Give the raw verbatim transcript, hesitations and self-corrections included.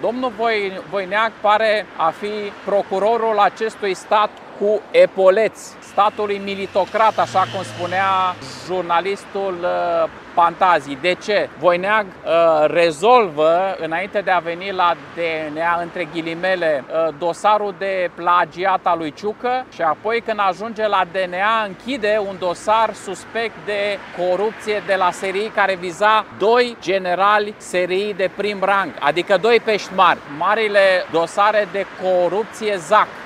Domnul Voineag pare a fi procurorul acestui stat cu epoleți, statului militocrat, așa cum spunea jurnalistul Pantazi. De ce? Voineag uh, rezolvă, înainte de a veni la D N A, între ghilimele, uh, dosarul de plagiat al lui Ciucă și apoi când ajunge la D N A închide un dosar suspect de corupție de la S R I care viza doi generali S R I de prim rang, adică doi pești mari, marile dosare de corupție Z A C.